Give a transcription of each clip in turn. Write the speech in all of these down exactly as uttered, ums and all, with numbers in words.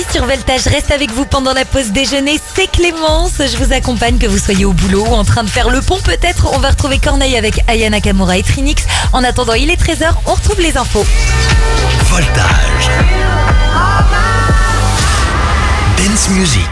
sur Voltage reste avec vous pendant la pause déjeuner. C'est Clémence, je vous accompagne que vous soyez au boulot ou en train de faire le pont peut-être. On va retrouver Corneille avec Aya Nakamura et Trinix. En attendant, il est treize heures, on retrouve les infos. Voltage Dance Music.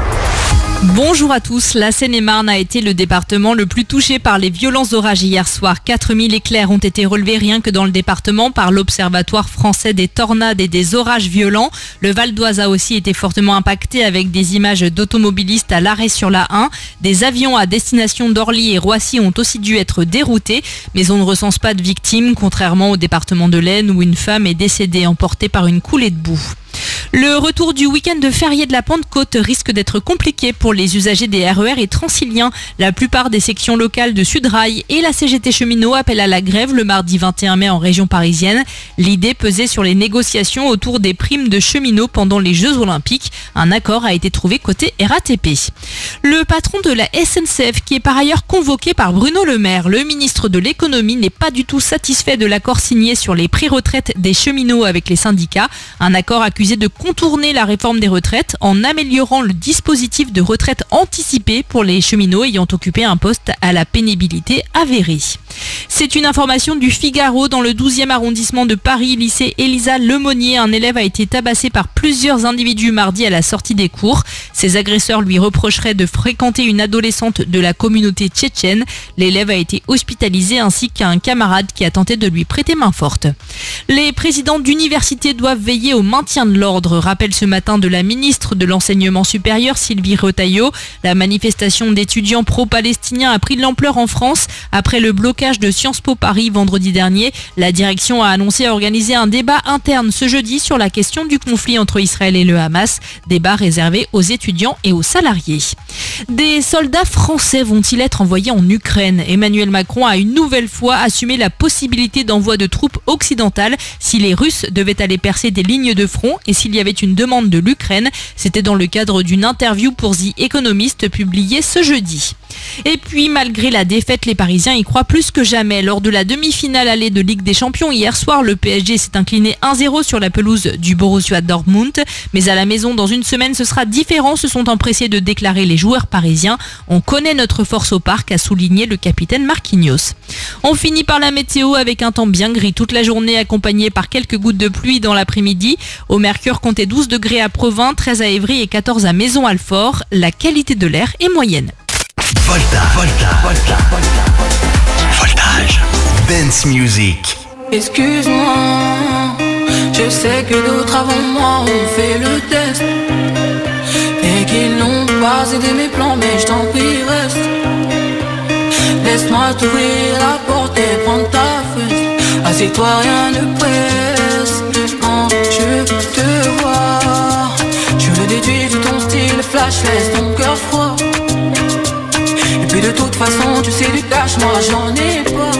Bonjour à tous, la Seine-et-Marne a été le département le plus touché par les violents orages hier soir. quatre mille éclairs ont été relevés rien que dans le département par l'Observatoire français des tornades et des orages violents. Le Val d'Oise a aussi été fortement impacté avec des images d'automobilistes à l'arrêt sur la un. Des avions à destination d'Orly et Roissy ont aussi dû être déroutés, mais on ne recense pas de victimes, contrairement au département de l'Aisne où une femme est décédée emportée par une coulée de boue. Le retour du week-end de férié de la Pentecôte risque d'être compliqué pour les usagers des R E R et Transiliens. La plupart des sections locales de Sudrail et la C G T Cheminot appellent à la grève le mardi vingt et un mai en région parisienne. L'idée pesait sur les négociations autour des primes de cheminots pendant les Jeux Olympiques. Un accord a été trouvé côté R A T P. Le patron de la S N C F, qui est par ailleurs convoqué par Bruno Le Maire, le ministre de l'économie, n'est pas du tout satisfait de l'accord signé sur les pré-retraites des cheminots avec les syndicats. Un accord accusé de contourner la réforme des retraites en améliorant le dispositif de retraite anticipée pour les cheminots ayant occupé un poste à la pénibilité avérée. C'est une information du Figaro dans le douzième arrondissement de Paris, lycée Élisa Lemonnier. Un élève a été tabassé par plusieurs individus mardi à la sortie des cours. Ses agresseurs lui reprocheraient de fréquenter une adolescente de la communauté tchétchène. L'élève a été hospitalisé ainsi qu'un camarade qui a tenté de lui prêter main forte. Les présidents d'universités doivent veiller au maintien de l'ordre, rappelle ce matin de la ministre de l'Enseignement supérieur Sylvie Retailleau. La manifestation d'étudiants pro-palestiniens a pris de l'ampleur en France après le blocage de Sciences Po Paris vendredi dernier. La direction a annoncé organiser un débat interne ce jeudi sur la question du conflit entre Israël et le Hamas, débat réservé aux étudiants et aux salariés. Des soldats français vont-ils être envoyés en Ukraine ? Emmanuel Macron a une nouvelle fois assumé la possibilité d'envoi de troupes occidentales si les Russes devaient aller percer des lignes de front et s'il y avait une demande de l'Ukraine. C'était dans le cadre d'une interview pour The Economist publiée ce jeudi. Et puis, malgré la défaite, les Parisiens y croient plus que jamais. Lors de la demi-finale allée de Ligue des Champions hier soir, le P S G s'est incliné un zéro sur la pelouse du Borussia Dortmund. Mais à la maison, dans une semaine, ce sera différent, se sont empressés de déclarer les joueurs parisiens. On connaît notre force au parc, a souligné le capitaine Marquinhos. On finit par la météo avec un temps bien gris toute la journée, accompagné par quelques gouttes de pluie dans l'après-midi. Au Mercure, comptez douze degrés à Provins, treize à Évry et quatorze à Maison-Alfort. La qualité de l'air est moyenne. Voltage, Voltage, Voltage, Voltage, Dance Music. Excuse-moi, je sais que d'autres avant moi ont fait le test et qu'ils n'ont pas aidé mes plans, mais je t'en prie reste. Laisse-moi t'ouvrir la porte et prendre ta fesse. Assieds-toi, rien ne presse. Quand je te vois, je le déduis de ton style flash, laisse ton cœur froid. Et puis de toute façon tu sais du cash, moi j'en ai pas.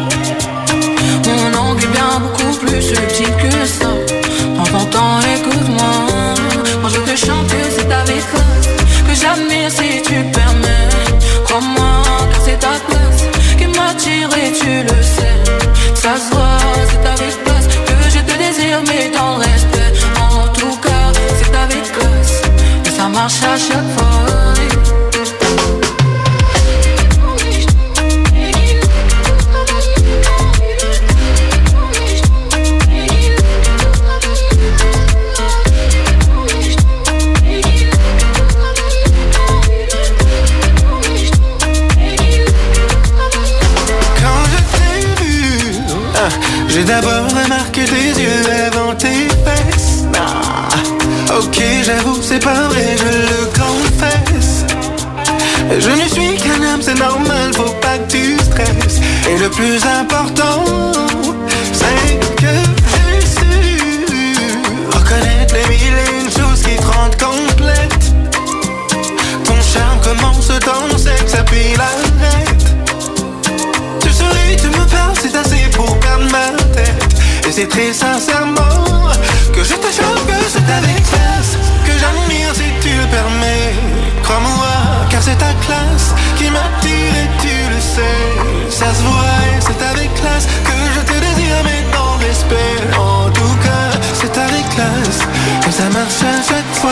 Mon angle est bien beaucoup plus subtil que ça. Prends ton temps, écoute-moi. Quand je te chante, c'est avec classe que j'admire si tu permets. Crois-moi, car c'est ta place qui m'attire et tu le sais. Ça se voit, c'est avec classe que je te désire, mais dans le respect. En tout cas, c'est avec classe et ça marche à chaque fois. J'ai d'abord remarqué tes yeux avant tes fesses. Ah, ok, j'avoue, c'est pas vrai, je le confesse. Je ne suis qu'un homme, c'est normal, faut pas que tu stresses. Et le plus important, c'est que j'ai su reconnaître les mille et une choses qui te rendent complète. Ton charme commence dans sexe, puis l'arrête. Tu souris, tu me parles, c'est assez pour perdre ma tête. Et c'est très sincèrement que je te choque, que c'est avec classe que j'admire si tu le permets. Crois-moi, car c'est ta classe qui m'attire et tu le sais. Ça se voit et c'est avec classe que je te désire, mais dans le respect. En tout cas, c'est avec classe que ça marche à chaque fois.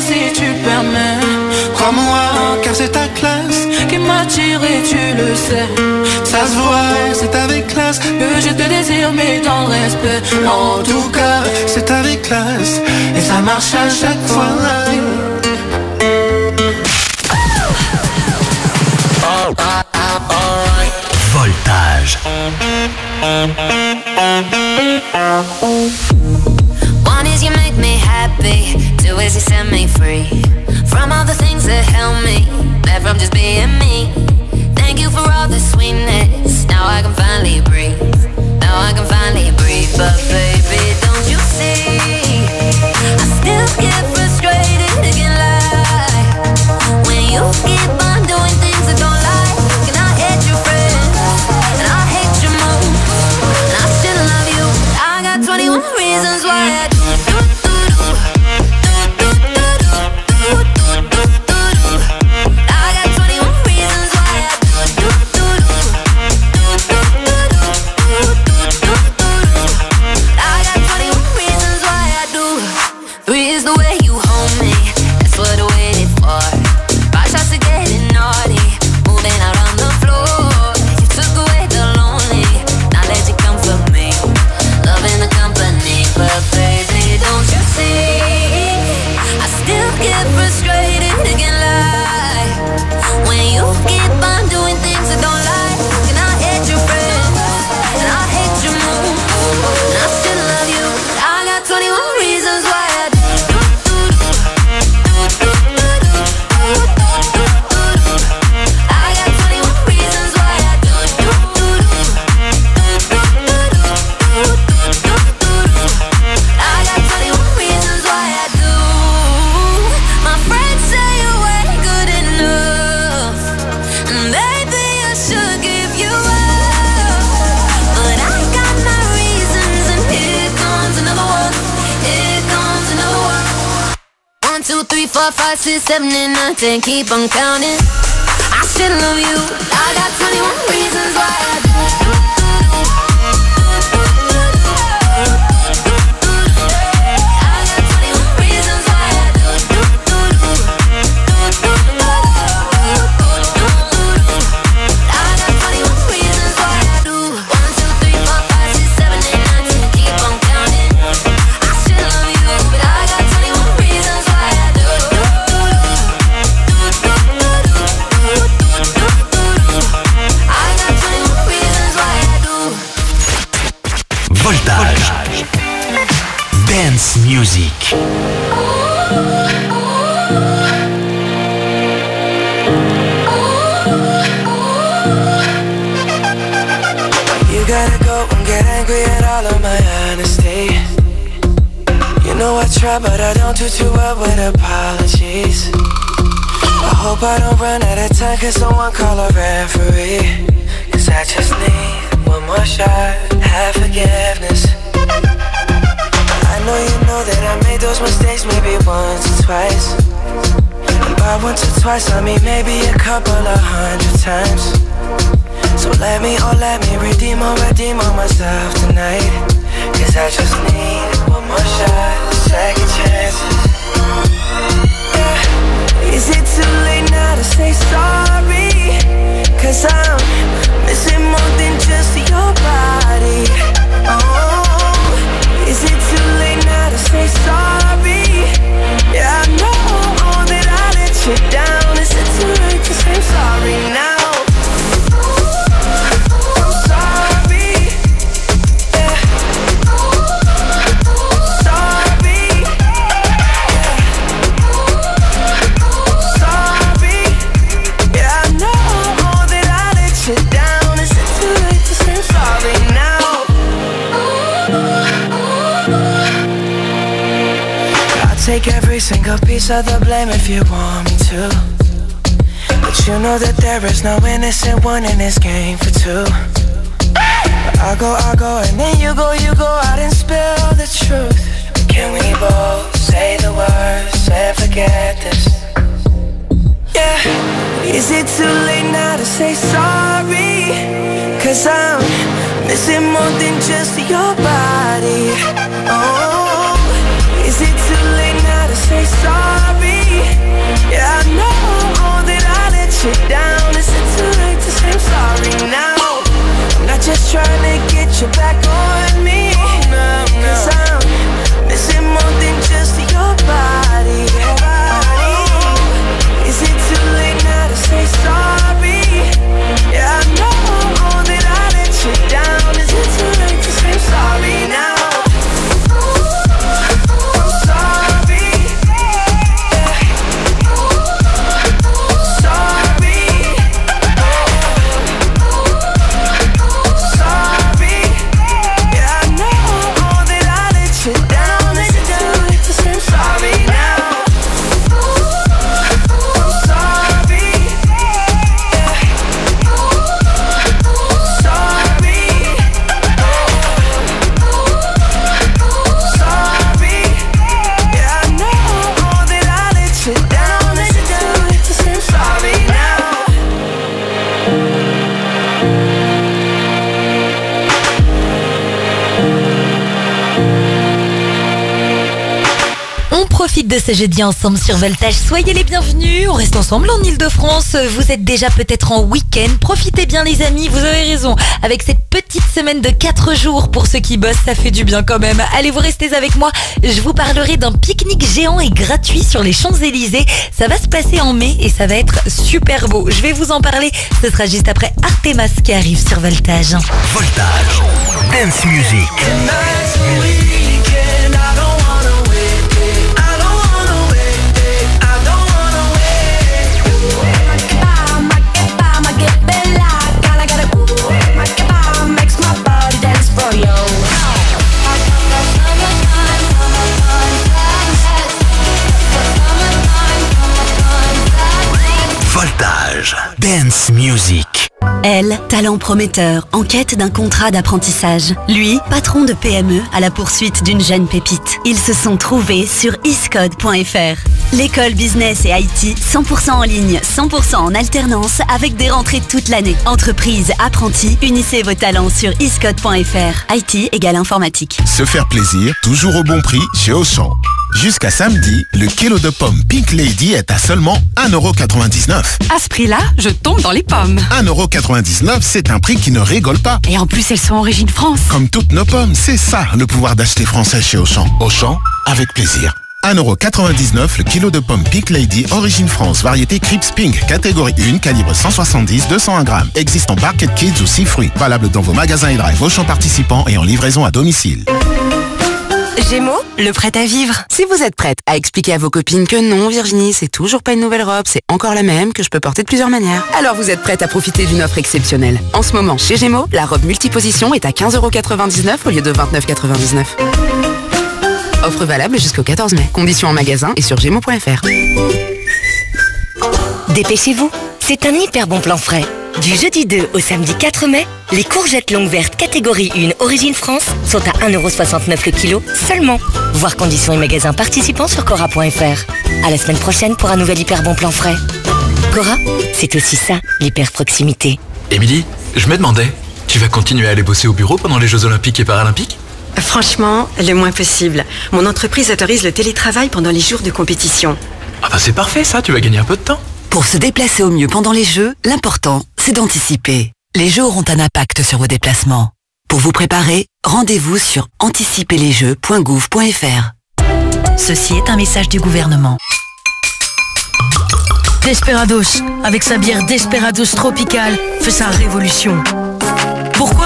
si tu permets. Crois-moi, car c'est ta classe qui m'attire et tu le sais. Ça se voit, c'est avec classe que je te désire mais dans le respect. En tout cas, c'est avec classe et ça marche à chaque fois. Voltage. One is you make me happy, two is you set me free from all the things that held me back from just being me. Thank you for all the sweetness, now I can finally breathe. Now I can finally breathe, but baby, don't you see? I still get frustrated, again lie when you keep on doing things that don't like. And I hate your friends, and I hate your moves, and I still love you. I got twenty-one reasons why I do. Four, five, six, seven, and nine, ten, keep on counting. I still love you. I got twenty-one reasons why I do. I got twenty-one reasons why I do. I got twenty-one reasons why I do. One, two, three, four, five, six, seven, eight, nine, ten, keep on counting. I still love you, but I got twenty-one reasons why I do. Voltage. Dance music. You gotta go and get angry at all of my honesty. You know I try, but I don't do too well with apologies. I hope I don't run out of time, cause someone call a referee. Cause I just need one more shot, have forgiveness. I know you know that I made those mistakes maybe once or twice. And by once or twice I mean maybe a couple of hundred times. So let me, oh let me redeem or redeem on myself tonight. Cause I just need one more shot, second chances. Yeah. Is it too late now to say sorry? Cause I'm missing more than just your body. Oh, is it too late now to say sorry? Yeah, I know that I let you down. Is it too late to say sorry now? I'm sorry. Yeah. Sorry. Yeah. Sorry. Yeah, I know that I let you down. Is it too late to say sorry now? I'll take every single piece of the blame if you want me to. But you know that there is no innocent one in this game for two. But I go, I go, and then you go, you go out and spill the truth. Can we both say the words and forget this? Yeah. Is it too late now to say sorry? Cause I'm missing more than just your body. Oh, is it too late now to say sorry? just trying to get you back on me. Cause I'm missing more than just your body. Is it too late now to say sorry? Yeah, I know that I let you down. Is it too late to say sorry now? Profite de ce jeudi ensemble sur Voltage. Soyez les bienvenus. On reste ensemble en Ile-de-France. Vous êtes déjà peut-être en week-end. Profitez bien les amis. Vous avez raison. Avec cette petite semaine de quatre jours pour ceux qui bossent, ça fait du bien quand même. Allez, vous restez avec moi. Je vous parlerai d'un pique-nique géant et gratuit sur les Champs-Élysées. Ça va se passer en mai et ça va être super beau. Je vais vous en parler. Ce sera juste après Artemas qui arrive sur Voltage. Voltage. Dance Music. Voltage. Dance Music. Elle, talent prometteur, en quête d'un contrat d'apprentissage. Lui, patron de P M E à la poursuite d'une jeune pépite. Ils se sont trouvés sur iscode point f r. L'école business et I T cent pour cent en ligne, cent pour cent en alternance avec des rentrées toute l'année. Entreprise, apprentis, unissez vos talents sur iscode point f r. I T égale informatique. Se faire plaisir, toujours au bon prix chez Auchan. Jusqu'à samedi, le kilo de pommes Pink Lady est à seulement un euro quatre-vingt-dix-neuf. À ce prix-là, je tombe dans les pommes. un euro quatre-vingt-dix-neuf, c'est un prix qui ne rigole pas. Et en plus, elles sont origine France. Comme toutes nos pommes, c'est ça le pouvoir d'acheter français chez Auchan. Auchan, avec plaisir. un euro quatre-vingt-dix-neuf le kilo de pommes Pink Lady, origine France, variété Crips Pink, catégorie un, calibre cent soixante-dix à deux cent un grammes. Existe en Barquette Kids ou six fruits. Valable dans vos magasins et drive Auchan participants et en livraison à domicile. Gémeaux, le prêt à vivre. Si vous êtes prête à expliquer à vos copines que non, Virginie, c'est toujours pas une nouvelle robe, c'est encore la même, que je peux porter de plusieurs manières, alors vous êtes prête à profiter d'une offre exceptionnelle. En ce moment, chez Gémeaux, la robe multiposition est à quinze euros quatre-vingt-dix-neuf au lieu de vingt-neuf euros quatre-vingt-dix-neuf. Offre valable jusqu'au quatorze mai. Conditions en magasin et sur gémeaux point f r. Dépêchez-vous, c'est un hyper bon plan frais. Du jeudi deux au samedi quatre mai, les courgettes longues vertes catégorie un origine France sont à un euro soixante-neuf le kilo seulement. Voir conditions et magasins participants sur cora point f r. À la semaine prochaine pour un nouvel hyper bon plan frais. Cora, c'est aussi ça, l'hyper proximité. Émilie, je me demandais, tu vas continuer à aller bosser au bureau pendant les Jeux Olympiques et Paralympiques ? Franchement, le moins possible. Mon entreprise autorise le télétravail pendant les jours de compétition. Ah bah c'est parfait ça, tu vas gagner un peu de temps. Pour se déplacer au mieux pendant les Jeux, l'important, c'est d'anticiper. Les Jeux auront un impact sur vos déplacements. Pour vous préparer, rendez-vous sur anticiper les jeux point gouv point f r. Ceci est un message du gouvernement. Desperados, avec sa bière Desperados Tropical, fait sa révolution. Pourquoi ?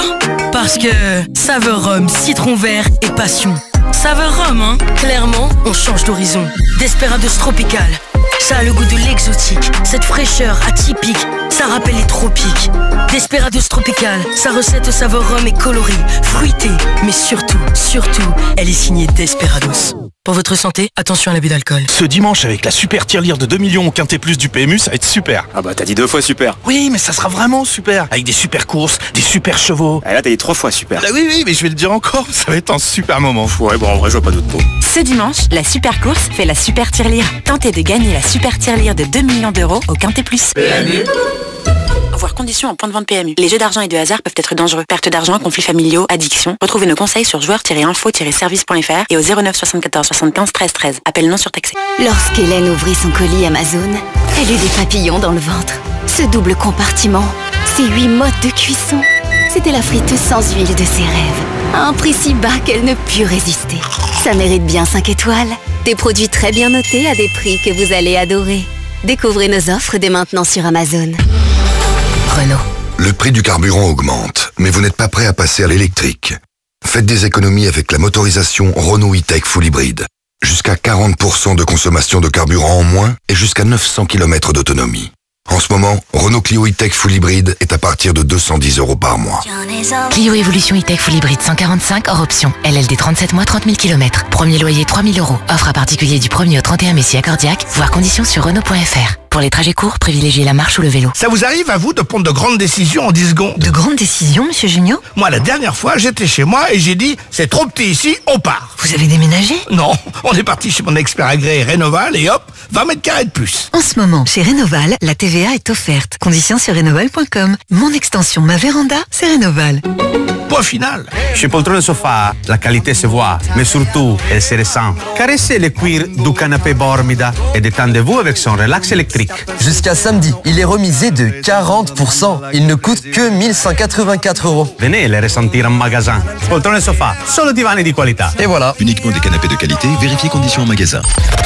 Parce que saveur rhum, citron vert et passion. Saveur rhum, hein ? Clairement, on change d'horizon. Desperados Tropical. Ça a le goût de l'exotique, cette fraîcheur atypique, ça rappelle les tropiques. Desperados Tropical, sa recette au saveur rhum est colorée, fruitée, mais surtout, surtout, elle est signée Desperados. Pour votre santé, attention à l'abus d'alcool. Ce dimanche, avec la super tirelire de deux millions au Quintet Plus du P M U, ça va être super. Ah bah t'as dit deux fois super. Oui, mais ça sera vraiment super. Avec des super courses, des super chevaux. Ah là t'as dit trois fois super. Ah oui, oui, mais je vais le dire encore, ça va être un super moment. Ouais, bon en vrai je vois pas d'autre mot. Ce dimanche, la super course fait la super tirelire. Tentez de gagner la super tirelire de deux millions d'euros au Quintet Plus. P M U. Voir conditions en point de vente P M U. Les jeux d'argent et de hasard peuvent être dangereux. Perte d'argent, conflits familiaux, addiction. Retrouvez nos conseils sur joueurs tiret info tiret service point f r et au zéro neuf soixante-quatorze soixante-quinze treize treize. Appel non surtaxé. Lorsqu'Hélène ouvrit son colis Amazon, elle eut des papillons dans le ventre. Ce double compartiment, ces huit modes de cuisson, C'était la friteuse sans huile de ses rêves. À un prix si bas qu'elle ne put résister. Ça mérite bien cinq étoiles. Des produits très bien notés à des prix que vous allez adorer. Découvrez nos offres dès maintenant sur Amazon. Renault. Le prix du carburant augmente, mais vous n'êtes pas prêt à passer à l'électrique. Faites des économies avec la motorisation Renault E-Tech Full Hybrid. Jusqu'à quarante pour cent de consommation de carburant en moins et jusqu'à neuf cents kilomètres d'autonomie. En ce moment, Renault Clio E-Tech Full Hybrid est à partir de deux cent dix euros par mois. Clio Evolution E-Tech Full Hybrid cent quarante-cinq hors option. L L D trente-sept mois, trente mille kilomètres. Premier loyer trois mille euros. Offre à particulier du premier au trente et un mai si accordiaque. Voir conditions sur Renault point F R. Pour les trajets courts, privilégiez la marche ou le vélo. Ça vous arrive à vous de prendre de grandes décisions en dix secondes? De grandes décisions, monsieur Junio? Moi, la dernière fois, j'étais chez moi et j'ai dit, c'est trop petit ici, on part. Vous avez déménagé? Non, on est parti chez mon expert agréé Rénoval et hop, vingt mètres carrés de plus. En ce moment, chez Rénoval, la T V A est offerte. Conditions sur rénoval point com. Mon extension Ma Véranda, c'est Rénoval. Point final. Chez Poltrone Sofa, la qualité se voit, mais surtout, elle se ressent. Caressez le cuir du canapé Bormida et détendez-vous avec son relax électrique. Jusqu'à samedi, il est remisé de quarante pour cent. Il ne coûte que mille cent quatre-vingt-quatre euros. Venez le ressentir en magasin. Poltrone Sofa, solo divani di qualità. Et voilà. Uniquement des canapés de qualité, vérifiez conditions en magasin.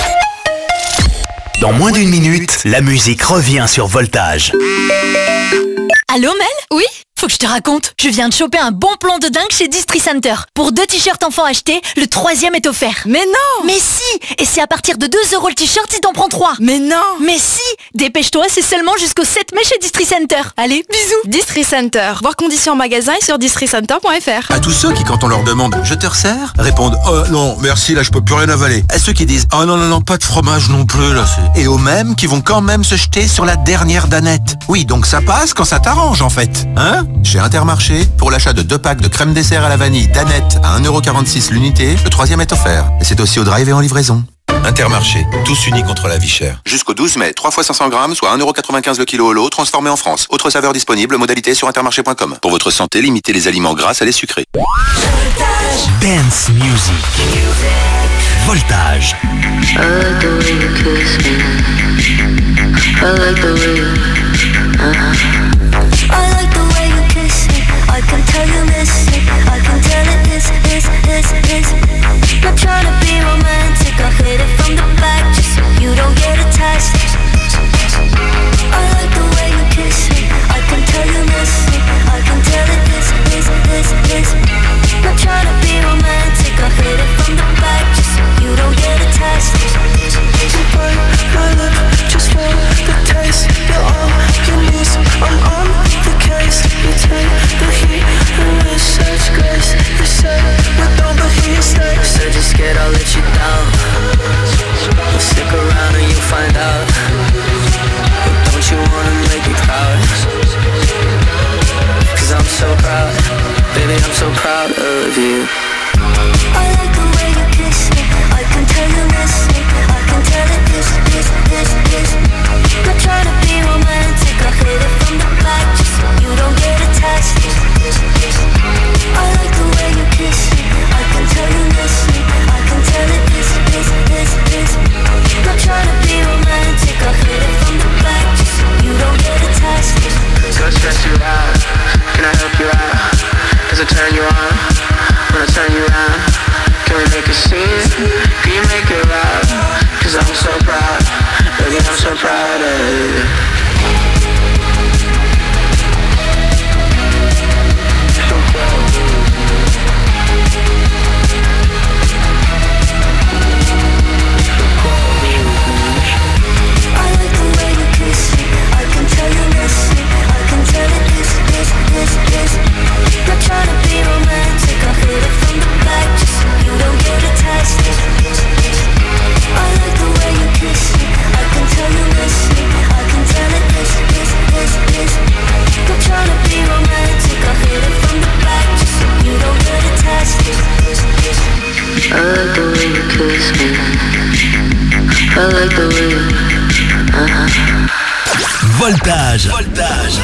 Dans moins d'une minute, la musique revient sur Voltage. Allô Mel? Oui? Faut que je te raconte, je viens de choper un bon plan de dingue chez Distri Center. Pour deux t-shirts enfants achetés, le troisième est offert. Mais non! Mais si! Et c'est à partir de deux euros le t-shirt si t'en prends trois. Mais non! Mais si! Dépêche-toi, c'est seulement jusqu'au sept mai chez Distri Center. Allez, bisous! Distri Center. Voir conditions en magasin et sur distri center point F R. À tous ceux qui, quand on leur demande « Je te resserre ?» répondent « Oh non, merci, là je peux plus rien avaler. » À ceux qui disent « Oh non, non, non, pas de fromage non plus, là c'est... » Et aux mêmes qui vont quand même se jeter sur la dernière danette. Oui, donc ça passe quand ça t'arrange en fait. Hein? Chez Intermarché, pour l'achat de deux packs de crème dessert à la vanille Danette à un euro quarante-six l'unité, le troisième est offert. Et c'est aussi au drive et en livraison. Intermarché, tous unis contre la vie chère. Jusqu'au douze mai, trois fois cinq cents grammes, soit un euro quatre-vingt-quinze le kilo au lot, transformé en France. Autre saveur disponible, modalité sur intermarché point com. Pour votre santé, limitez les aliments gras à les sucrés. Dance Music. Voltage. I like the way you kiss me. I like the way you... Uh-huh. I like the way you kiss me. I can tell you miss it. I can tell it is, is, is, is. Not trying to be romantic. I hit it from the back just so you don't get attached. I like the way you kiss me. I can tell you miss it. I can tell it is, is, is, is. Not trying to be romantic. I hit it from the back just so you don't get attached. You burn my lip just for the taste. You're all you need. I'm on the case. You take the heat and with such grace. You said we don't, but he stays. You said you're scared I'll let you down. Well, stick around and you'll find out. But don't you wanna make me proud? Cause I'm so proud. Baby, I'm so proud of you. I like the way you kiss me. I can tell you miss me. I can tell it is, is, is, is. Not trying to be romantic. I hit it from the back just so you don't get attached. I like the way you kiss me. I can tell you miss me. I can tell it is, is, is, is. Not trying to be romantic. I hit it from the back just so you don't get attached. Go stress you out. Can I help you out? Does it turn you on? When I turn you around, can we make a scene? Can you make it loud? Cause I'm so proud, baby, I'm so proud of you. So proud. I like the way you kiss me. I can tell you miss me. I can tell it is, is, is, is. Not trying to be romantic. I hit it from the back just so you don't get attached. I like the way you kiss me. I can tell you miss me. I can tell it is, is, is, is. Not trying to be romantic. I hit it from the back just so you don't get attached. I like the way you kiss me. I like the way you... Uh-huh. Voltage. Voltage.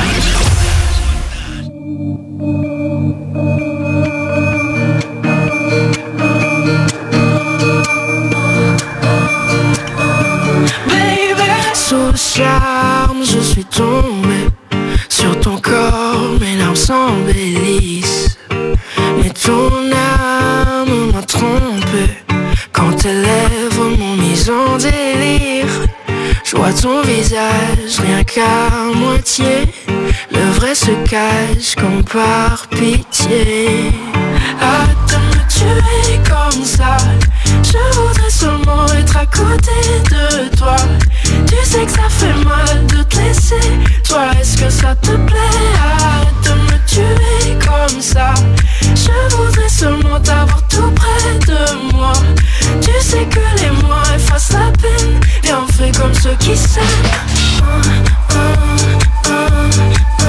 Sous le charme, je suis tombé sur ton corps, mes larmes sont m'a trompé. Quand tes lèvres m'ont mise en délire. Je vois ton visage rien qu'à moitié. Le vrai se cache comme par pitié. Hâte de me tuer comme ça. Je voudrais seulement être à côté de toi. Tu sais que ça fait mal de te laisser. Toi, est-ce que ça te plaît? Hâte de me tuer comme ça. Je voudrais seulement t'avoir tout près de moi. Tu sais que les mois effacent la peine. Viens, on fait comme ceux qui s'aiment. uh, uh, uh, uh,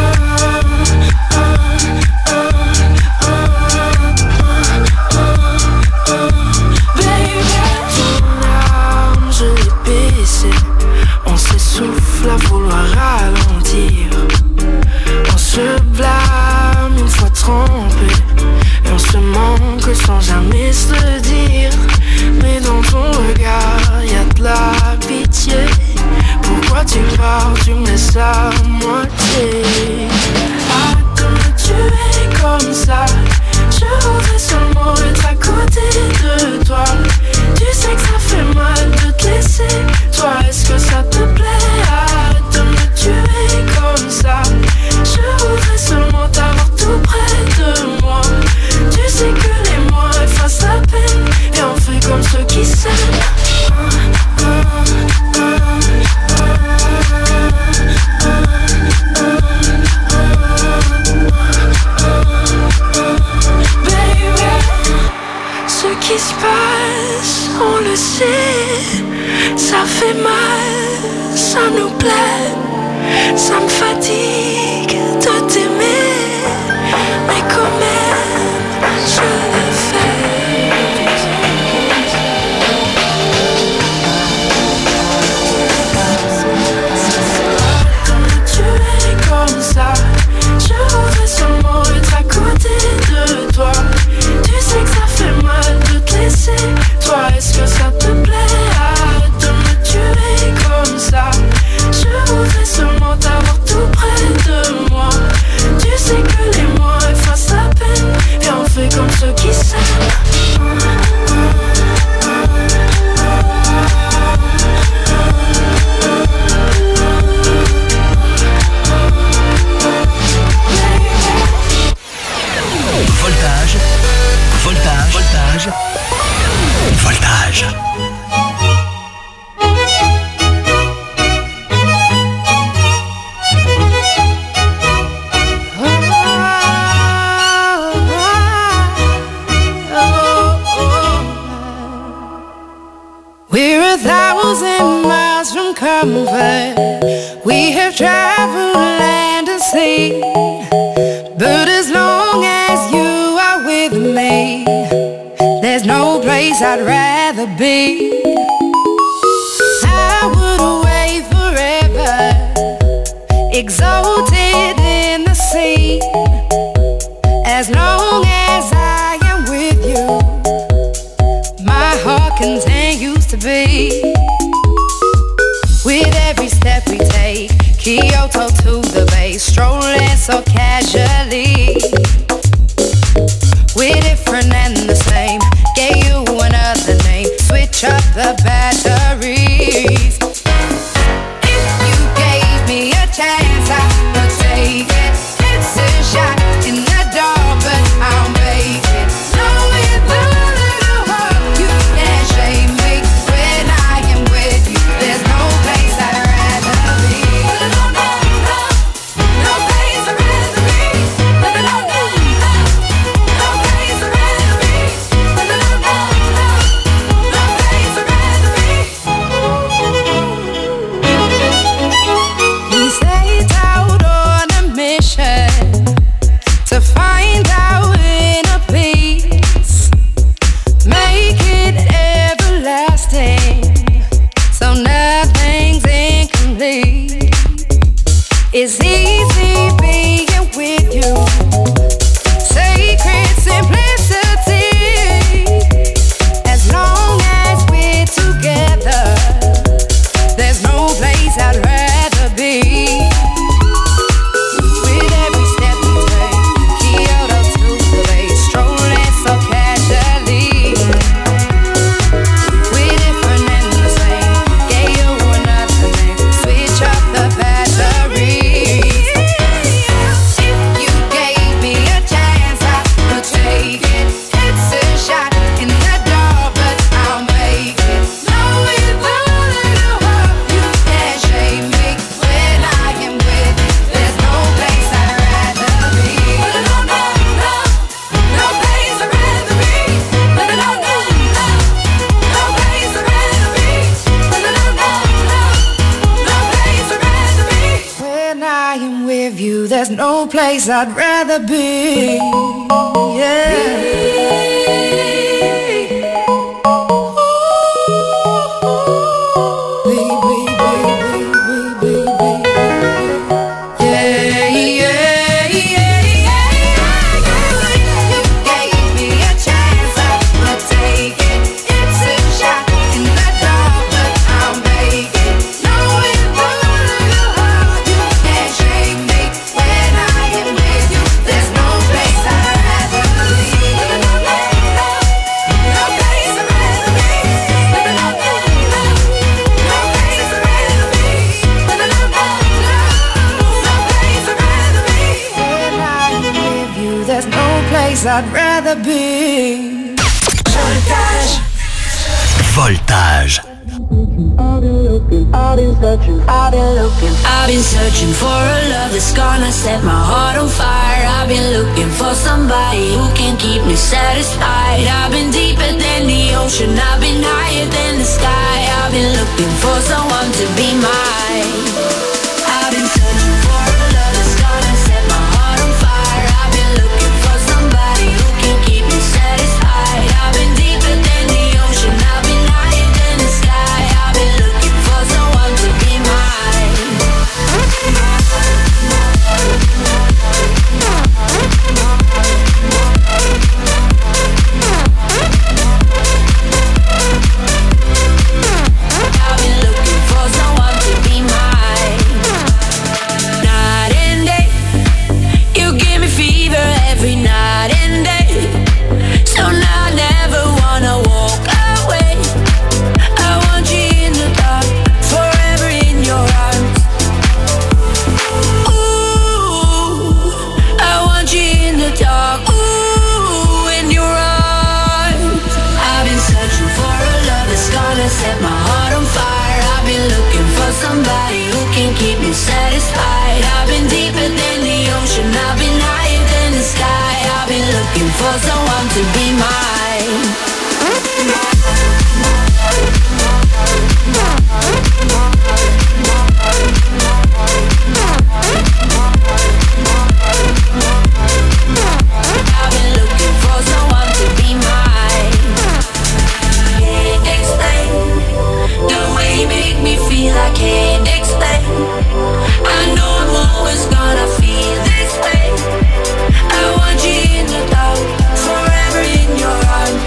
à vouloir ralentir. On se blâme une fois trompé. Et on se manque sans jamais se le dire. Mais dans ton regard y'a de la pitié. Pourquoi tu pars, tu me laisses à moitié? Hâte de me tuer comme ça. Je voudrais seulement être à côté de toi. Tu sais que ça fait mal de te laisser. Toi, est-ce que ça te plaît? Hâte de me tuer comme ça. Je voudrais seulement t'avoir tout près de moi. Tu sais que les mois effacent la peine. Et on fait comme ceux qui s'aiment. Ce qui se passe, on le sait. Ça fait mal, ça nous plaît. Ça me fatigue de t'aimer. Mais quand même, je le fais. De me tuer comme ça. Je voudrais seulement être à côté de toi. Tu sais que ça fait mal de te laisser. Toi, est-ce que ça te plaît? Hâte de me tuer comme ça. Je voudrais seulement t'avoir tout près de moi. Tu sais que les mois effacent la peine. Et on fait comme ceux qui s'aiment. Voltage, voltage, voltage, voltage. We're a thousand miles from comfort. We have traveled land and sea. But as long as you are with me, there's no place I'd rather be. I would away forever, exalted in the sea. As long as I am with you, my heart continues to beat. With every step we take, Kyoto to the bay, strolling so casually. We're different and the same, gave you another name, switch up the batteries. If you gave me a chance, I would take it. It's a shot in the dark, but I'll make it. Knowing the little hope you can't shame me. When I am with you, there's no place I'd rather be. No, no, no, no place I'd rather be. No, no, no, no, no place I'd rather be. No, no, no, no, no place I'd rather be. there's no place I'd rather be. Yeah. I'd rather be. Voltage. Voltage. I've been looking, I've been searching, I've been looking. I've been searching for a love that's gonna set my heart on fire. I've been looking for somebody who can keep me satisfied. I've been deeper than the ocean, I've been higher than the sky. I've been looking for someone to be mine. I've been searching for a love that's gonna set my heart on fire. I've been looking for somebody who can keep me satisfied. I've been deeper than the ocean, I've been higher than the sky. I've been looking for someone to be mine. I've been looking for someone to be mine. Night and day, you give me fever every night and day. So now I never wanna walk away. I want you in the dark, forever in your arms. Ooh, I want you in the dark, ooh, in your arms. I've been searching for a love that's gonna set my heart on fire. I've been looking for somebody who can keep me satisfied. I've been deeper than the ocean, I've been higher than the sky. I've been looking for someone to be mine. I've been looking for someone to be mine. Can't explain the way you make me feel. I can't explain. I know I'm always gonna feel this way. I want you in the dark, forever in your arms.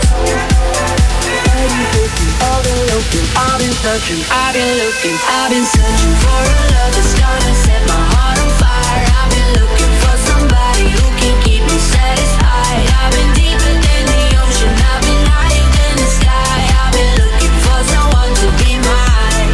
I've been looking, I've been searching, I've been looking, I've been searching for a love that's gonna set my heart on fire. I've been looking for somebody who can keep me satisfied. I've been deeper than the ocean, I've been higher than the sky. I've been looking for someone to be mine.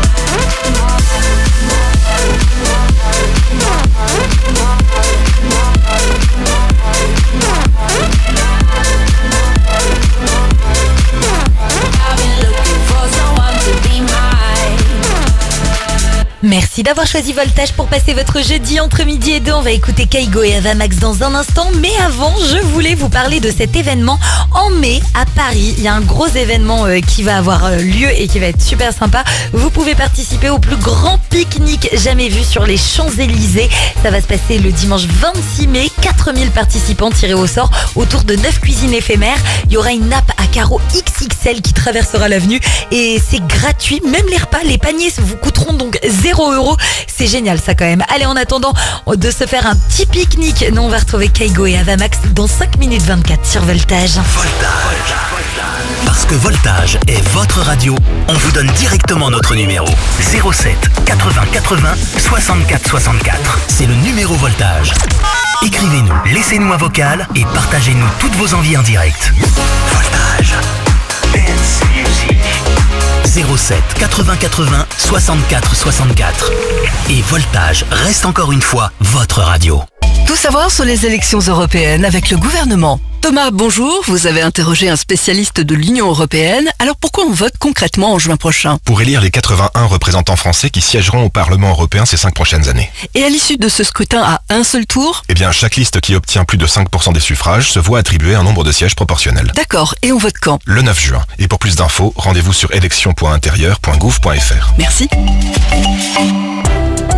I've been looking for someone to be mine. Merci d'avoir choisi Voltage pour passer votre jeudi entre midi et deux. On va écouter Kaigo et Avamax dans un instant. Mais avant, je voulais vous parler de cet événement en mai à Paris. Il y a un gros événement euh, qui va avoir euh, lieu et qui va être super sympa. Vous pouvez participer au plus grand pique-nique jamais vu sur les Champs-Élysées. Ça va se passer le dimanche vingt-six mai. quatre mille participants tirés au sort autour de neuf cuisines éphémères. Il y aura une nappe à carreaux X X L qui traversera l'avenue et c'est gratuit. Même les repas, les paniers vous coûteront donc zéro euro. C'est génial ça quand même. Allez, en attendant de se faire un petit pique-nique, nous on va retrouver Kaigo et Avamax dans cinq minutes vingt-quatre sur Voltage. Voltage. Parce que Voltage est votre radio, on vous donne directement notre numéro zéro sept quatre-vingts quatre-vingts soixante-quatre soixante-quatre. C'est le numéro Voltage. Écrivez-nous, laissez-nous un vocal et partagez-nous toutes vos envies en direct. Voltage. Dance Music. zéro sept quatre-vingts quatre-vingts soixante-quatre soixante-quatre. Et Voltage reste encore une fois votre radio. Tout savoir sur les élections européennes avec le gouvernement. Thomas, bonjour. Vous avez interrogé un spécialiste de l'Union européenne. Alors pourquoi on vote concrètement en juin prochain? Pour élire les quatre-vingt-un représentants français qui siégeront au Parlement européen ces cinq prochaines années. Et à l'issue de ce scrutin à un seul tour? Eh bien, chaque liste qui obtient plus de cinq pour cent des suffrages se voit attribuer un nombre de sièges proportionnel. D'accord. Et on vote quand? Le neuf juin. Et pour plus d'infos, rendez-vous sur élections point intérieur point gouv point fr. Merci.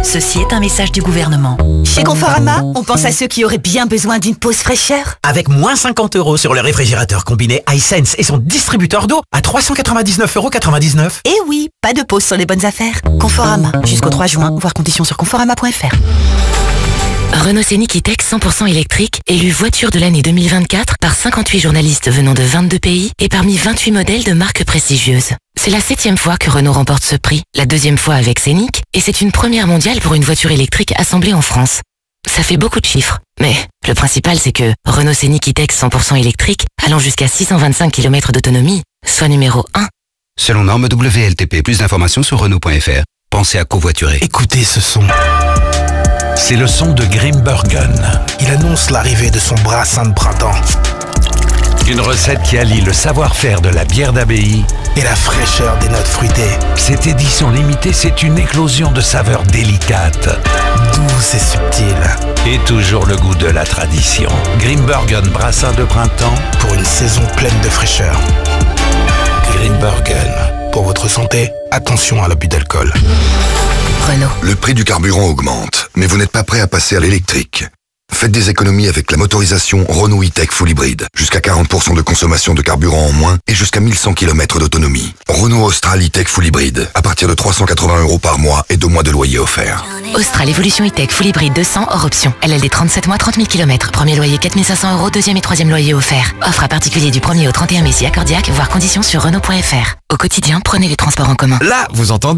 Ceci est un message du gouvernement. Chez Conforama, on pense à ceux qui auraient bien besoin d'une pause fraîcheur. Avec moins cinquante euros sur le réfrigérateur combiné iSense et son distributeur d'eau à trois cent quatre-vingt-dix-neuf euros quatre-vingt-dix-neuf. Et oui, pas de pause sur les bonnes affaires. Conforama, jusqu'au trois juin, voir conditions sur conforama point f r. Renault Scénic E-Tech cent pour cent électrique, élu voiture de l'année deux mille vingt-quatre par cinquante-huit journalistes venant de vingt-deux pays et parmi vingt-huit modèles de marques prestigieuses. C'est la septième fois que Renault remporte ce prix, la deuxième fois avec Scénic, et c'est une première mondiale pour une voiture électrique assemblée en France. Ça fait beaucoup de chiffres, mais le principal c'est que Renault Scénic E-Tech cent pour cent électrique, allant jusqu'à six cent vingt-cinq kilomètres d'autonomie, soit numéro un. Selon norme W L T P, plus d'informations sur Renault point f r. Pensez à covoiturer. Écoutez ce son. C'est le son de Grimbergen. Il annonce l'arrivée de son brassin de printemps. Une recette qui allie le savoir-faire de la bière d'abbaye et la fraîcheur des notes fruitées. Cette édition limitée, c'est une éclosion de saveurs délicates, douces et subtiles. Et toujours le goût de la tradition. Grimbergen brassin de printemps pour une saison pleine de fraîcheur. Grimbergen. Pour votre santé, attention à l'abus d'alcool. Renault. Le prix du carburant augmente, mais vous n'êtes pas prêt à passer à l'électrique. Faites des économies avec la motorisation Renault E-Tech Full Hybrid. Jusqu'à quarante pour cent de consommation de carburant en moins et jusqu'à mille cent kilomètres d'autonomie. Renault Austral E-Tech Full Hybrid. À partir de trois cent quatre-vingts euros par mois et deux mois de loyer offert. Austral Evolution E-Tech Full Hybrid deux cents hors option. L L D trente-sept mois, trente mille kilomètres. Premier loyer quatre mille cinq cents euros, deuxième et troisième loyer offert. Offre à particulier du premier au trente et un mai si accordiaque, voir conditions sur Renault point f r. Au quotidien, prenez les transports en commun. Là, vous entendez ?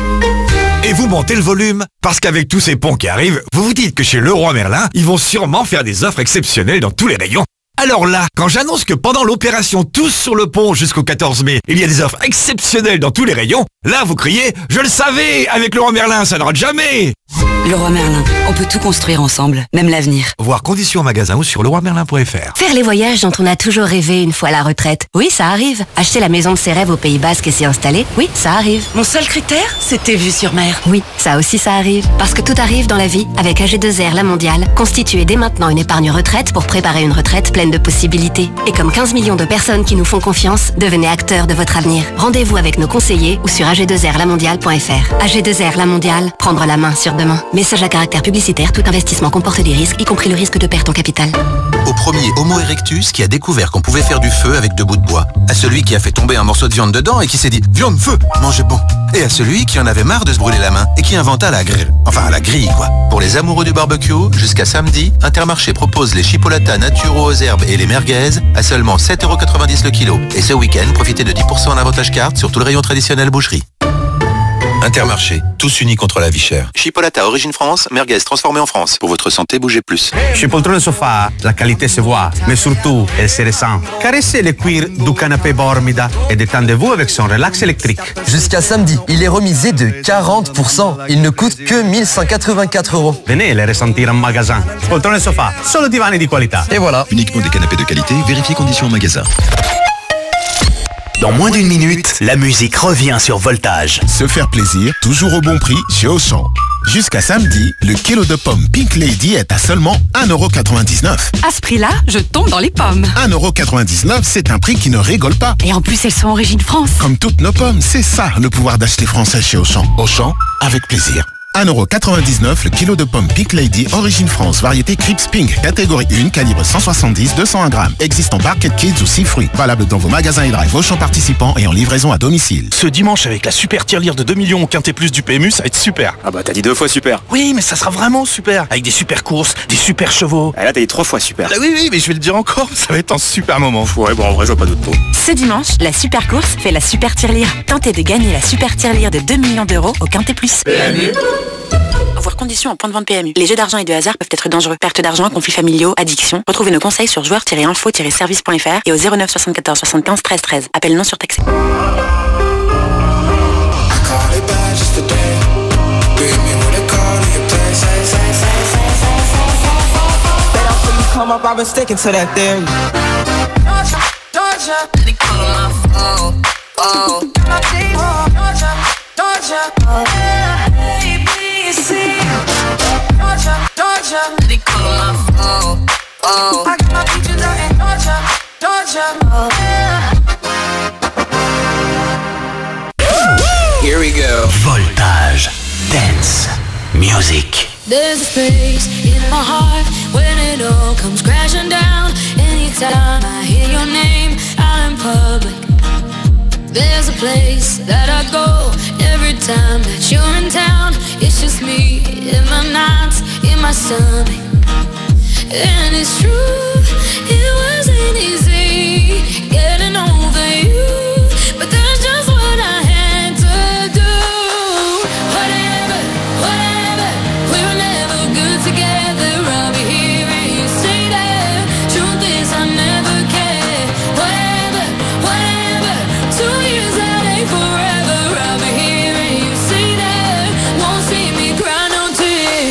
Et vous montez le volume, parce qu'avec tous ces ponts qui arrivent, vous vous dites que chez Leroy Merlin, ils vont sûrement faire des offres exceptionnelles dans tous les rayons. Alors là, quand j'annonce que pendant l'opération Tous sur le pont jusqu'au quatorze mai, il y a des offres exceptionnelles dans tous les rayons, là vous criez « Je le savais, avec Leroy Merlin, ça ne rate jamais !» Leroy Merlin, on peut tout construire ensemble, même l'avenir. Voir conditions en magasin ou sur leroy merlin point f r. Faire les voyages dont on a toujours rêvé une fois à la retraite. Oui, ça arrive. Acheter la maison de ses rêves au Pays Basque et s'y installer. Oui, ça arrive. Mon seul critère, c'était vue sur mer. Oui, ça aussi ça arrive. Parce que tout arrive dans la vie avec A G deux R La Mondiale. Constituez dès maintenant une épargne retraite pour préparer une retraite pleine de possibilités. Et comme quinze millions de personnes qui nous font confiance, devenez acteurs de votre avenir. Rendez-vous avec nos conseillers ou sur A G deux R la mondiale point f r. A G deux R La Mondiale, prendre la main sur demain. Message à caractère publicitaire, tout investissement comporte des risques, y compris le risque de perte en capital. Au premier Homo erectus qui a découvert qu'on pouvait faire du feu avec deux bouts de bois. À celui qui a fait tomber un morceau de viande dedans et qui s'est dit « Viande, feu, mangez bon !» Et à celui qui en avait marre de se brûler la main et qui inventa la grille. Enfin, la grille, quoi. Pour les amoureux du barbecue, jusqu'à samedi, Intermarché propose les chipolatas naturaux aux herbes et les merguez à seulement sept euros quatre-vingt-dix le kilo. Et ce week-end, profitez de dix pour cent en avantage carte sur tout le rayon traditionnel boucherie. Intermarché, tous unis contre la vie chère. Chipolata Origine France, merguez transformée en France. Pour votre santé, bougez plus. Chez Poltrone Sofa, la qualité se voit, mais surtout, elle se ressent. Caressez le cuir du canapé Bormida et détendez-vous avec son relax électrique. Jusqu'à samedi, il est remisé de quarante pour cent. Il ne coûte que mille cent quatre-vingt-quatre euros. Venez les ressentir en magasin. Poltrone Sofa, solo divani di qualità. Et voilà. Uniquement des canapés de qualité, vérifiez conditions en magasin. Dans moins d'une minute, la musique revient sur Voltage. Se faire plaisir, toujours au bon prix chez Auchan. Jusqu'à samedi, le kilo de pommes Pink Lady est à seulement un euro quatre-vingt-dix-neuf. À ce prix-là, je tombe dans les pommes. un euro quatre-vingt-dix-neuf, c'est un prix qui ne rigole pas. Et en plus, elles sont origine France. Comme toutes nos pommes, c'est ça le pouvoir d'acheter français chez Auchan. Auchan, avec plaisir. un euro quatre-vingt-dix-neuf le kilo de pommes Pink Lady Origine France, variété Crips Pink, catégorie un, calibre cent soixante-dix, deux cent un grammes. Existe en Barquette Kids ou six fruits. Valable dans vos magasins et drive Auchan participants et en livraison à domicile. Ce dimanche, avec la super tirelire de deux millions au Quintet Plus du P M U, ça va être super. Ah bah t'as dit deux fois super. Oui, mais ça sera vraiment super. Avec des super courses, des super chevaux. Ah là t'as dit trois fois super. Ah, oui, oui, mais je vais le dire encore, ça va être un super moment. Ouais, bon en vrai je vois pas d'autre mot. Ce dimanche, la super course fait la super tirelire. Tentez de gagner la super tirelire de deux millions d'euros au Quintet Plus. P M U. Voir conditions en point de vente P M U. Les jeux d'argent et de hasard peuvent être dangereux. Perte d'argent, conflits familiaux, addiction. Retrouvez nos conseils sur joueurs tiret info tiret service point f r et au zéro neuf soixante-quatorze soixante-quinze treize treize. Appel non surtaxé. Come up, I've been sticking to that thing. Georgia, they call my phone. Oh, Georgia, Georgia, A B C. Georgia, Georgia, they call my phone. Oh, I got my features out in Georgia, Georgia. Here we go. Voltage Dance. Music. There's a space in my heart when it all comes crashing down. Anytime I hear your name out in public, there's a place that I go every time that you're in town. It's just me in my nights, in my stomach. And it's true, it wasn't easy getting over you, but that's just what I had to do. Whatever, whatever, we were never good together. I'll be here and you say that. Truth is I never cared. Whatever, whatever, two years that ain't forever. I'll be here and you say that. Won't see me cry no tears.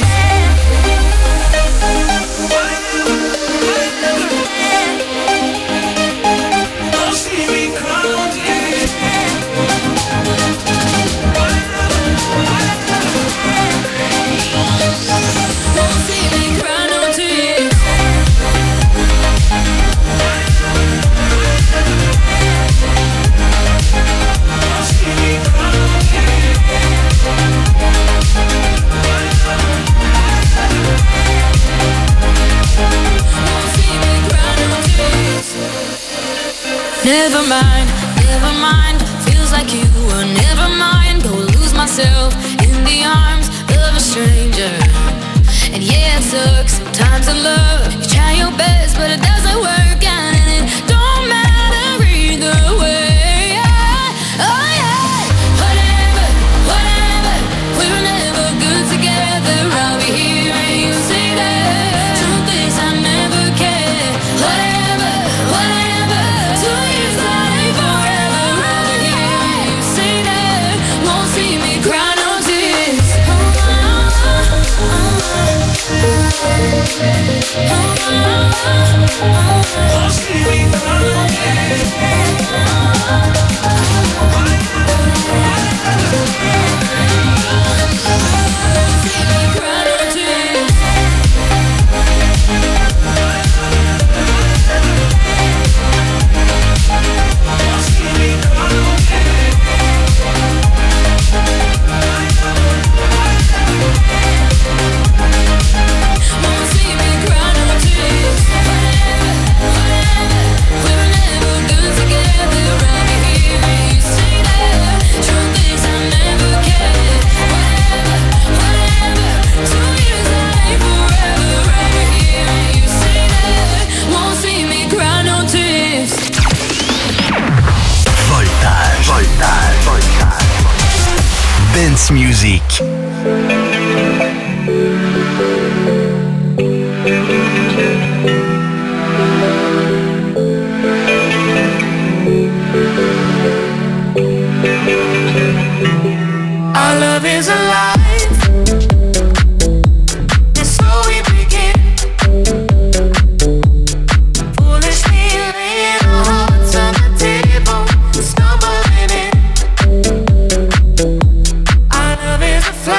Never mind, never mind. Feels like you were never mine. Go lose myself in the arms of a stranger. And yeah, it sucks sometimes in love. You try your best, but it doesn't work out, and it don't matter either way. Yeah. Oh yeah. Whatever, whatever. We were never good together. I'll be here and you say that. Truth is I never cared. Whatever, whatever. Two years that ain't forever. I'll be here and you say that. Won't see me cry no tears. Won't see me cry no Dance music. Our love is alive. And so we begin. Foolishly laying our hearts on the table, stumbling in. Our love is a fly.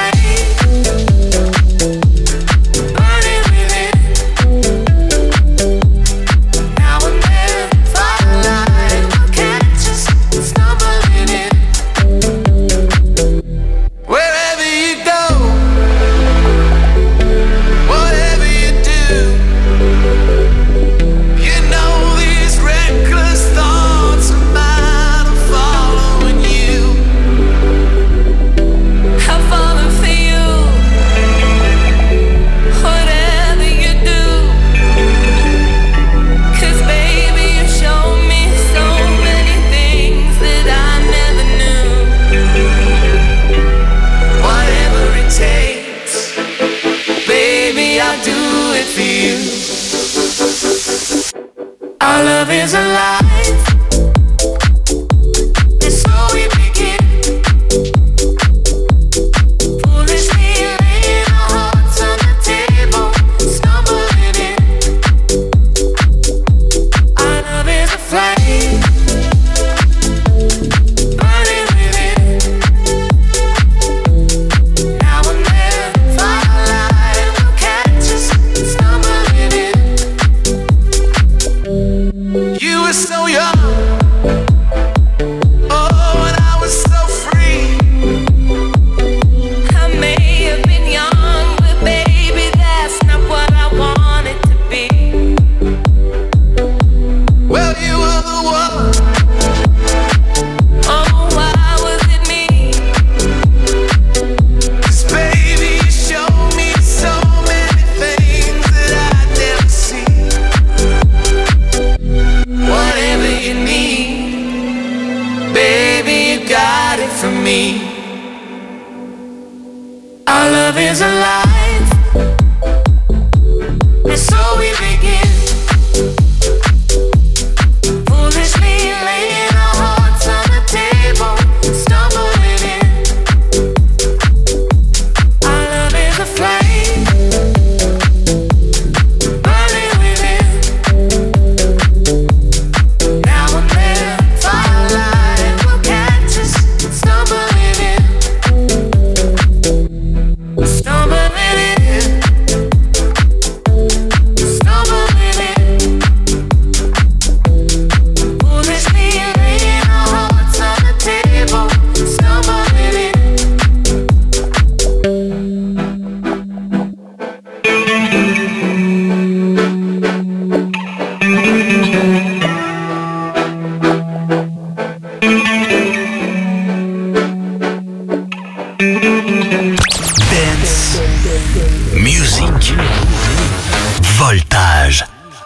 another one. Oh, why was it me? 'Cause baby, you showed me so many things that I'd never see. Whatever you need, baby, you got it from me. Our love is alive, and so we begin. Foolishly laying our hearts on the table, stumbling in. Our love is a flame, burning within. Now and then, firelight will catch us, stumbling in. Stumbling in, stumbling in. Foolishly laying our hearts on the table, stumbling in. Dance. Music. Voltage.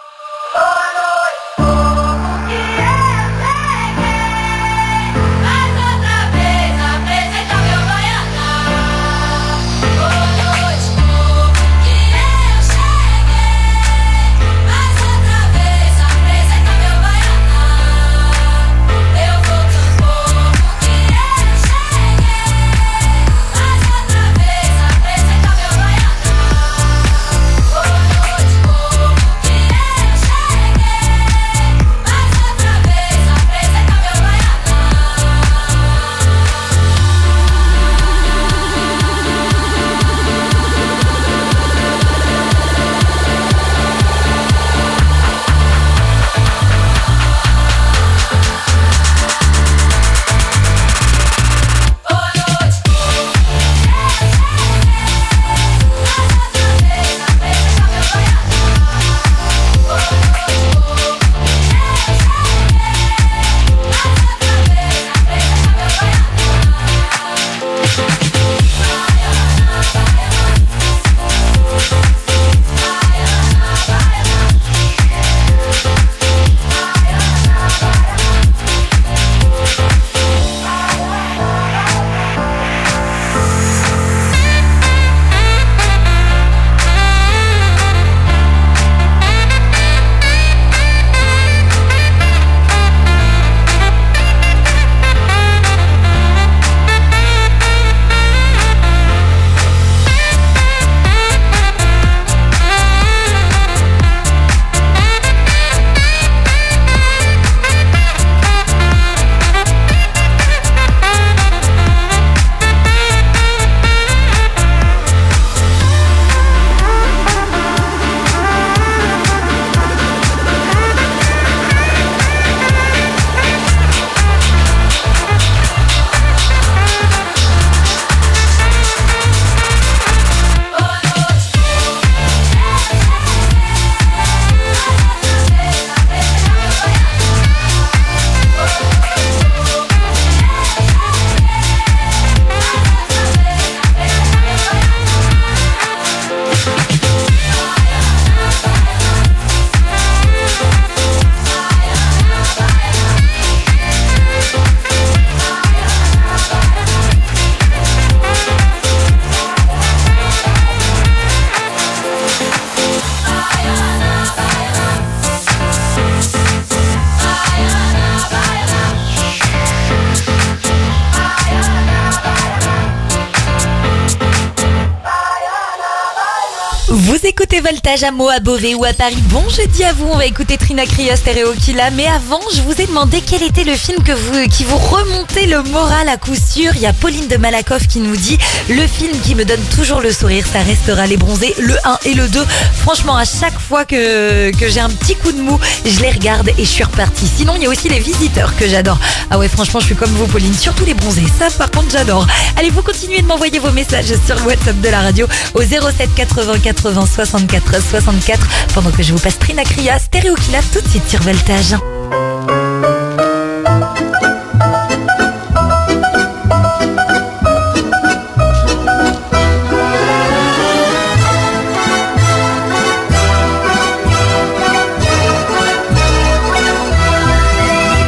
Vous écoutez Voltage à Meaux, à Beauvais ou à Paris. Bon jeudi à vous, on va écouter Trina Krios, Stereo Killa. Mais avant, je vous ai demandé quel était le film que vous, qui vous remontait le moral à coup sûr. Il y a Pauline de Malakoff qui nous dit « Le film qui me donne toujours le sourire, ça restera Les Bronzés, le un et le deux. » Franchement, à chaque fois que, que j'ai un petit coup de mou, je les regarde et je suis repartie. Sinon, il y a aussi Les Visiteurs que j'adore. Ah ouais, franchement, je suis comme vous, Pauline. Surtout Les Bronzés, ça par contre, j'adore. Allez, vous continuez de m'envoyer vos messages sur le WhatsApp de la radio au zéro sept quatre-vingts quatre-vingts soixante-quatre soixante-quatre pendant que je vous passe Trina Krios, Stereo Killa tout de suite sur Voltage.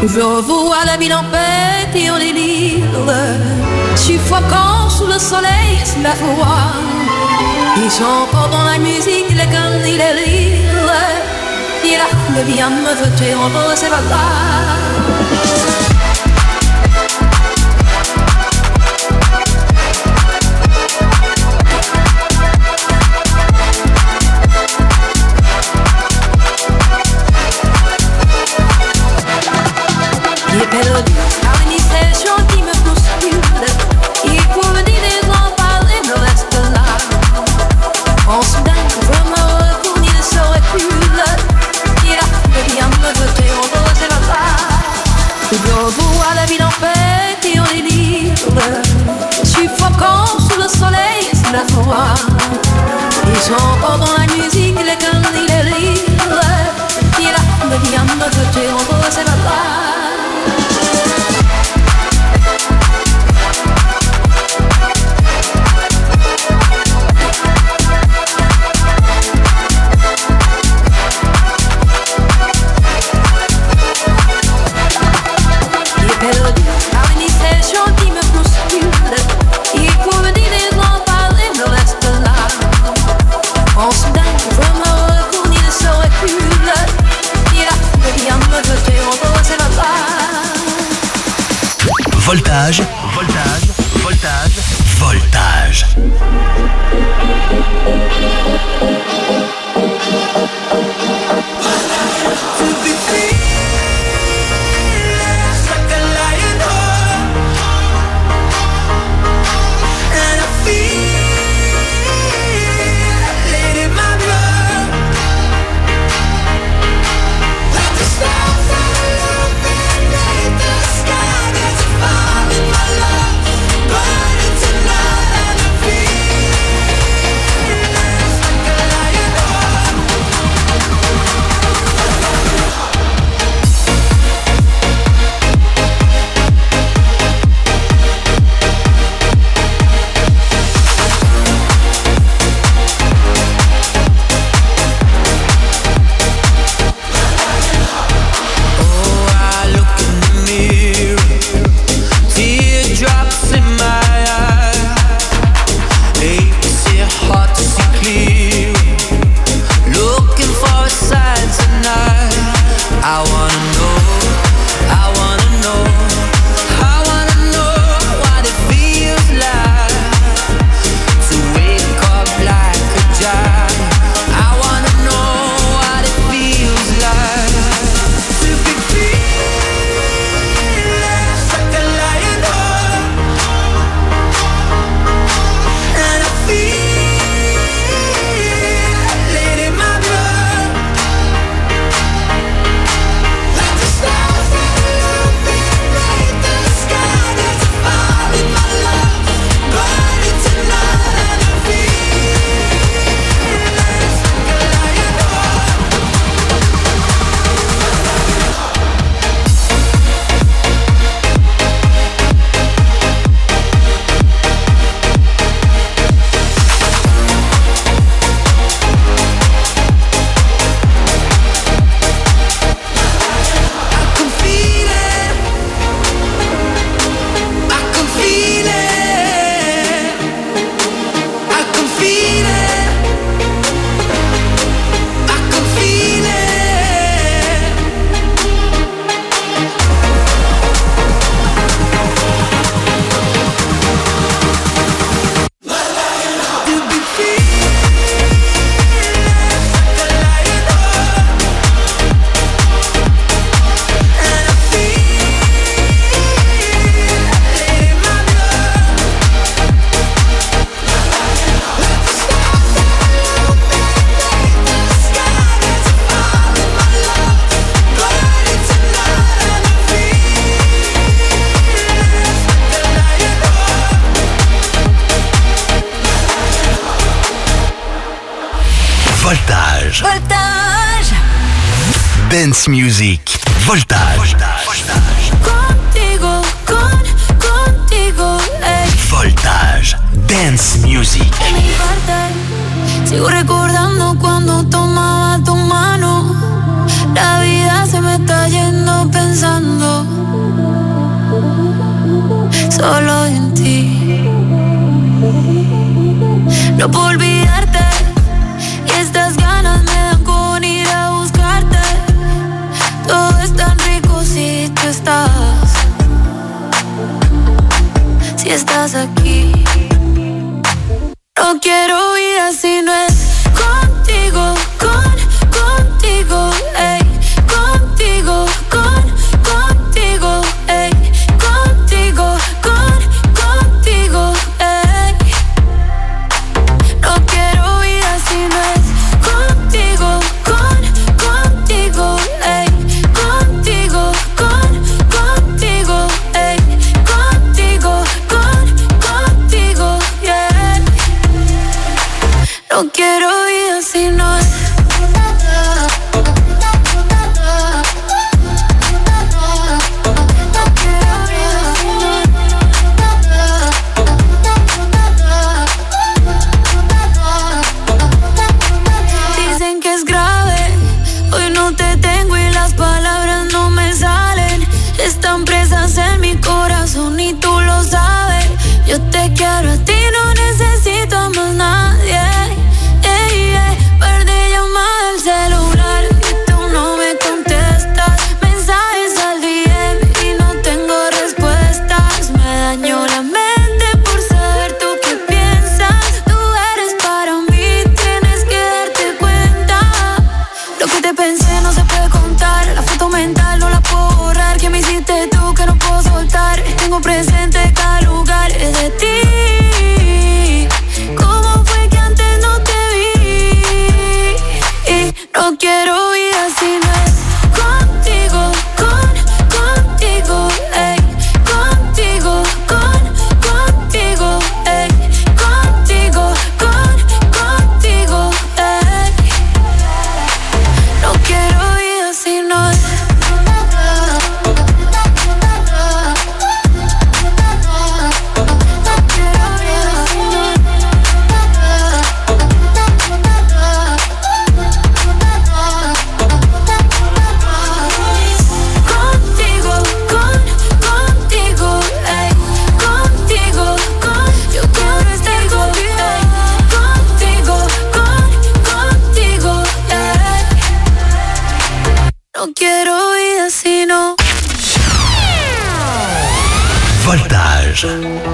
Je vois la ville en pétrir les livres, suffocant sous le soleil, sous la foi. Et j'entends dans la musique les conneries, les rires. Il a le bien me jeter entre ses batailles. Il est perdu par une discrétion qui me bouscule. Il faut me dire des gens parler, me reste là. En soudain, je me retourne, il se recule. Il a le bien me jeter entre ses batailles. Je vois la ville en pétrir les livres, suffocant sous le soleil, sous la foi. Et j'entends dans la musique les conneries, les rires. Il a le bien me jeter entre ses batailles. Voltage, voltage, voltage, voltage. Voltage. Voltage. Dance music. Voltage. Voltage. Contigo, con, contigo, ey. Voltage. Dance music. En mi parte, sigo recordando cuando tomaba tu mano. La vida se me está yendo pensando solo en ti. No puedo olvidarte y estas ganas me dan con ir a buscarte. Todo es tan rico si tú estás, si estás aquí. No quiero vida si no es contigo, con, contigo, ey, contigo, con, contigo, ey, contigo, con, contigo, ey. No quiero vida si no es contigo, con, contigo, ey, contigo, con, contigo, ey, contigo, con, contigo, yeah. No quiero vida si no es. Dicen que es grave, hoy no te tengo y las palabras no me salen. Están presas en mi corazón y tú lo sabes. Yo te quiero a ti, no necesito a más nadie. Ey, ey, perdí llamada al celular y tú no me contestas. Mensajes al D M y no tengo respuestas. Me dañó la mente por saber tú qué piensas. Tú eres para mí, tienes que darte cuenta. Lo que te pensé no se puede contar. La foto mental no la puedo borrar. Que me hiciste tú que no puedo soltar. Tengo presente cada lugar de ti. ¿Cómo fue que antes no te vi? Y no quiero vida si no es contigo, con, contigo, ey, contigo, con, contigo, ey, contigo, con, contigo, ey. No quiero vida si no es. Contigo, con, contigo, ey, contigo, con, yo quiero estar contigo, contigo, con, contigo, ey. No quiero vida si no. Voltage.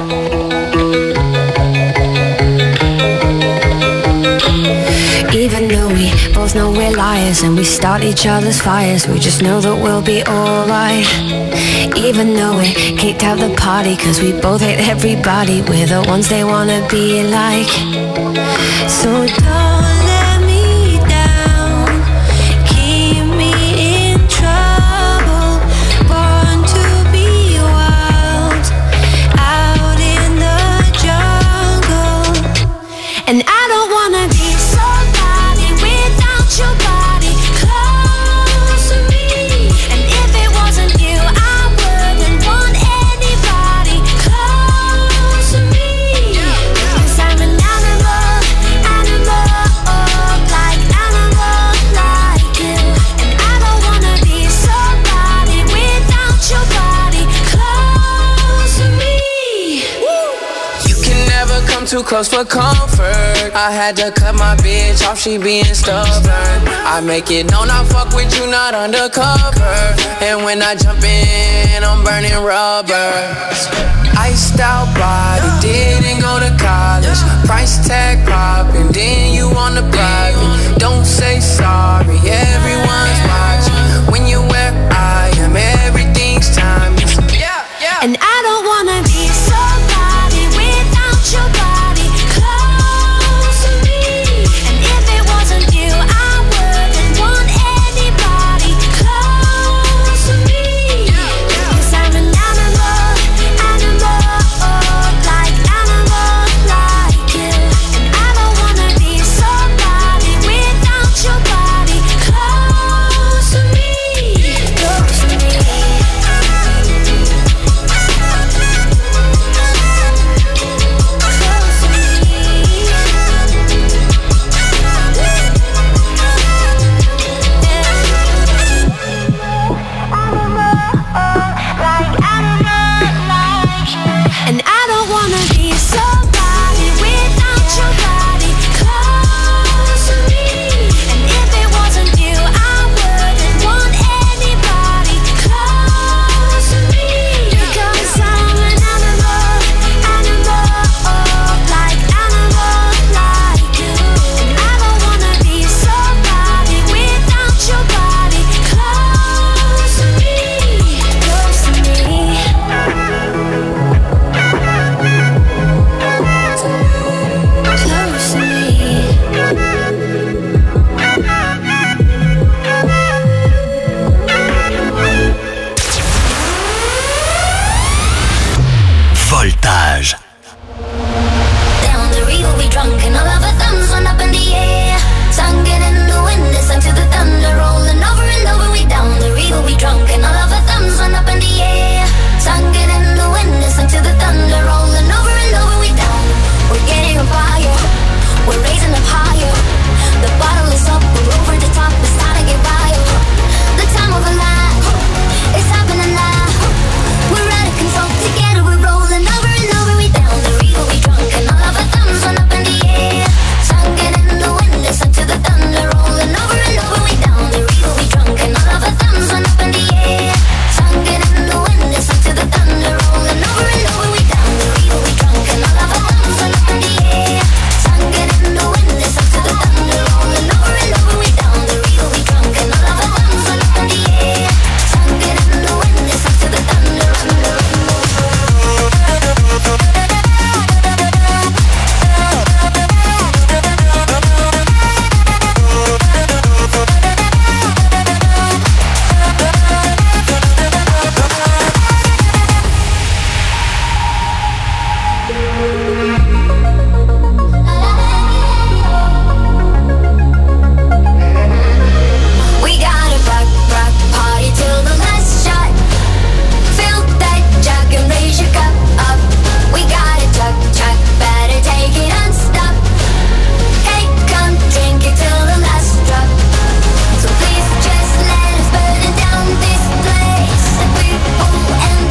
Even though we both know we're liars and we start each other's fires, we just know that we'll be alright. Even though we kicked out the party cause we both hate everybody, we're the ones they wanna be like. So don't let me down, keep me in trouble, born to be wild, out in the jungle. And I don't wanna be somebody without your body close to me. And if it wasn't you, I wouldn't want anybody close to me. Cause I'm an animal, animal, like animal, like you. And I don't wanna be somebody without your body close to me. You can never come too close for comfort. I had to cut my bitch off, she being stubborn. I make it known I fuck with you, not undercover. And when I jump in, I'm burning rubber. Iced out body, didn't go to college. Price tag popping, then you on the private. Don't say sorry, everyone's watching.